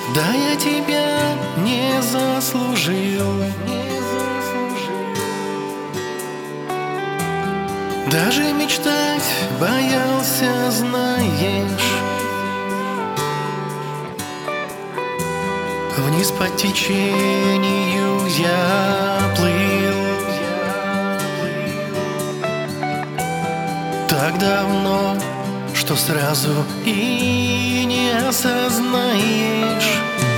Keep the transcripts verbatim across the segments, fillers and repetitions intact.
Да я тебя не заслужил, даже мечтать боялся, знаешь. Вниз по течению я плыл так давно, что сразу и не осознаешь.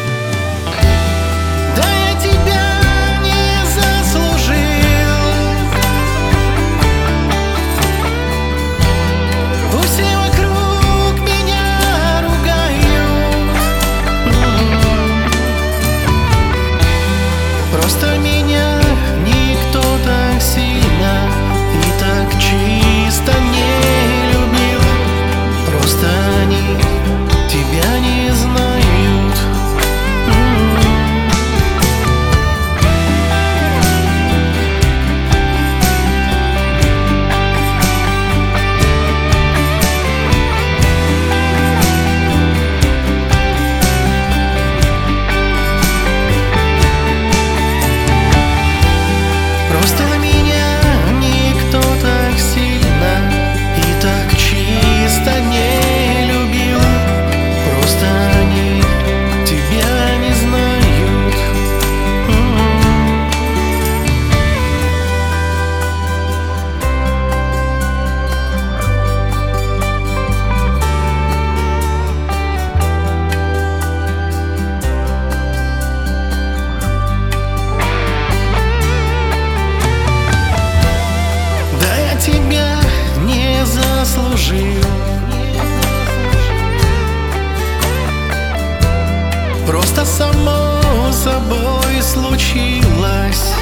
Да я тебя не заслужил, пусть все вокруг меня ругают, просто меня никто так сильно и так чисто не любил. Просто они тебя не знают. Просто меня никто так сильно и так чисто не любил. Просто они тебя не знают. Да я тебя не заслужил, просто само собой случилось.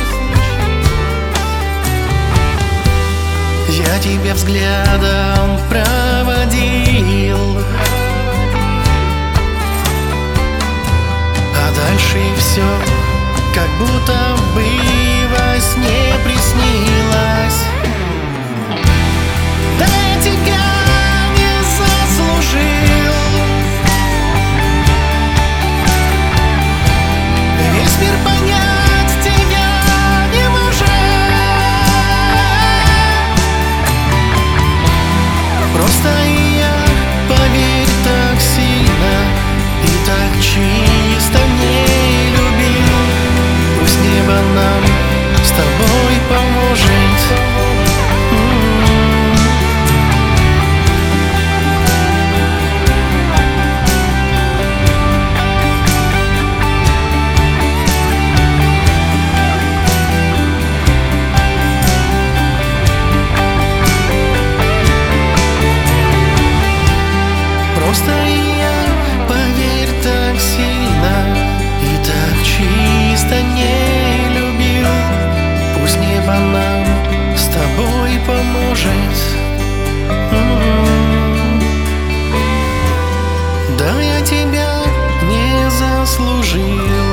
Я тебя взглядом проводил, а дальше все как будто бы во сне приснилось. Да я тебя не заслужил, весь мир понять тебя не может. Просто я, поверь, так сильно и так чисто не любил. Пусть небо нам с тобой поможет. Просто я, поверь, так сильно и так чисто не любил. Пусть небо нам с тобой поможет. М-м-м. Да я тебя не заслужил.